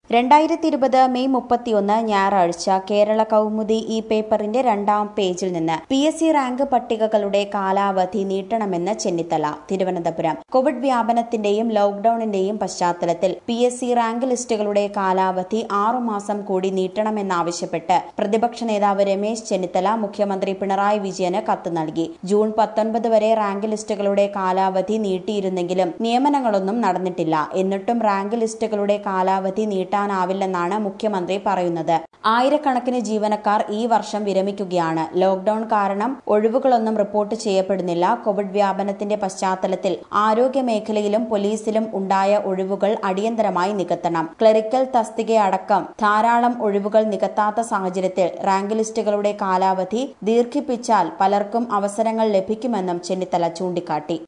2020 May 31 ഞായറാഴ്ച കേരള കൗമുദി ഈ പേപ്പറിന്റെ 2-ാം പേജിൽ നിന്ന് PSC റാങ്ക് പട്ടികകളുടെ കാലാവധി നീട്ടണമെന്ന് ചെന്നിത്തല. തിരുവനന്തപുരം. കോവിഡ് വ്യാപനത്തിന്റെയും ലോക്ഡൌണിന്റെയും പശ്ചാത്തലത്തിൽ PSC റാങ്ക് ലിസ്റ്റുകളുടെ കാലാവധി 6 മാസം കൂടി നീട്ടണമെന്നാവശ്യപ്പെട്ട് പ്രതിപക്ഷ നേതാവ് രമേശ് ചെന്നിത്തല മുഖ്യമന്ത്രി പിണറായി വിജയന് കത്ത് നൽകി. ജൂൺ 19 വരെ റാങ്ക് ലിസ്റ്റുകളുടെ കാലാവധി നീട്ടിയിരുന്നെങ്കിലും നിയമനങ്ങളൊന്നും നടന്നിട്ടില്ല. എന്നിട്ടും റാങ്ക് ലിസ്റ്റുകളുടെ കാലാവധി നീട്ടാനാവില്ലെന്നാണ് മുഖ്യമന്ത്രി പറയുന്നത്. ആയിരക്കണക്കിന് ജീവനക്കാർ ഈ വർഷം വിരമിക്കുകയാണ്. ലോക്ഡൌൺ കാരണം ഒഴിവുകളൊന്നും റിപ്പോർട്ട് ചെയ്യപ്പെടുന്നില്ല. കോവിഡ് വ്യാപനത്തിന്റെ പശ്ചാത്തലത്തിൽ ആരോഗ്യ മേഖലയിലും പോലീസിലും ഉണ്ടായ ഒഴിവുകൾ അടിയന്തരമായി നികത്തണം. ക്ലറിക്കൽ തസ്തികയടക്കം ധാരാളം ഒഴിവുകൾ നികത്താത്ത സാഹചര്യത്തിൽ റാങ്ക് ലിസ്റ്റുകളുടെ കാലാവധി ദീർഘിപ്പിച്ചാൽ പലർക്കും അവസരങ്ങൾ ലഭിക്കുമെന്നും ചെന്നിത്തല ചൂണ്ടിക്കാട്ടി.